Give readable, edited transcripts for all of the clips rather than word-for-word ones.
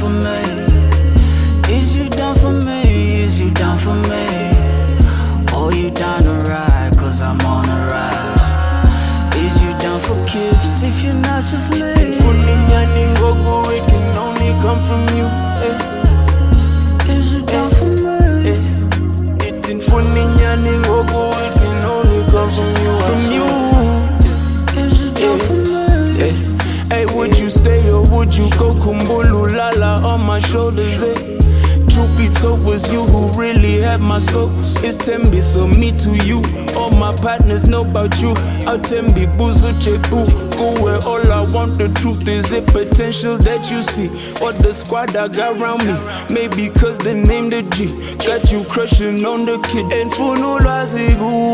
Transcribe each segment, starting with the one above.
for me? Is you down for me? Is you down for me? Oh, you down to ride, cause I'm on a rise. Is you down for kips? If you're not, just leave. It can only come from you. Is you down for me? It can only come from you. From you. Is you down for me? Hey, would you stay or would you go? Kumbulu lala on my shoulders, Truth be told, was you who really had my soul. It's Tembi, so me to you. All my partners know about you. I'll Tembi, Buzu, Chepu. Go where all I want, the truth is it potential that you see. Or the squad I got around me. Maybe cause they named the G. Got you crushing on the kid. And for no lazigu.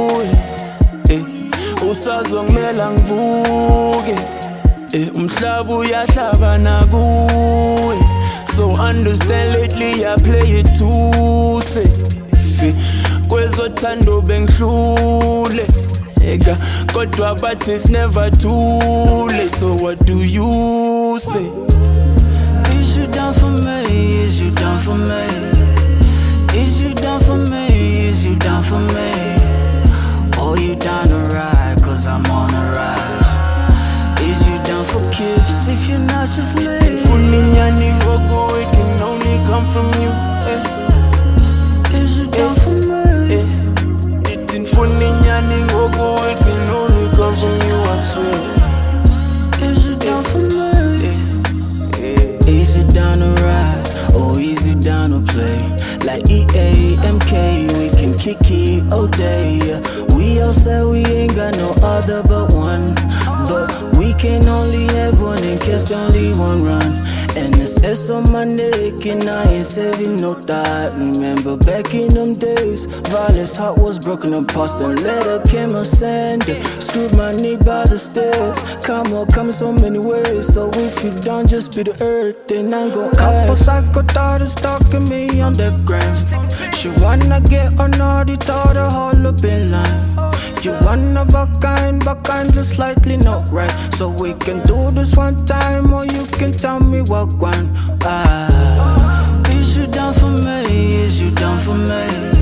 Usazong melang vuge. Umhlabu yahlaba naguwe. So understand lately I play it too safe. Kwezo tando benglule. Ega, kodwa but it's never too late. So what do you say? Is you down for me? Is you down for me? Is you down for me? Is you down for me? Oh, you down to ride, cause I'm on a rise. Is you down for kips? If you're not, just leave. It can only come from you. Is you down for me? It can only come from you, I swear. Is you down for me? Is you down to ride? Or is you down to play? Like EA, MK, we can kick it all day. We all said we ain't got no other but one. But we can only have one in case only one run. And it's S on my neck and I ain't saving no thought. Remember back in them days, Violet's heart was broken apart. And later came a sender, screwed my knee by the stairs. Karma comes so many ways, so if you don't just be the earth, then I'm gon' couple psycho thoughts stalking me on the gram. She wanna get on naughty, told her hold up in line. You one of a kind, but kinda slightly not right. So we can do this one time, or you can tell me what one. Is you down for me? Is you down for me?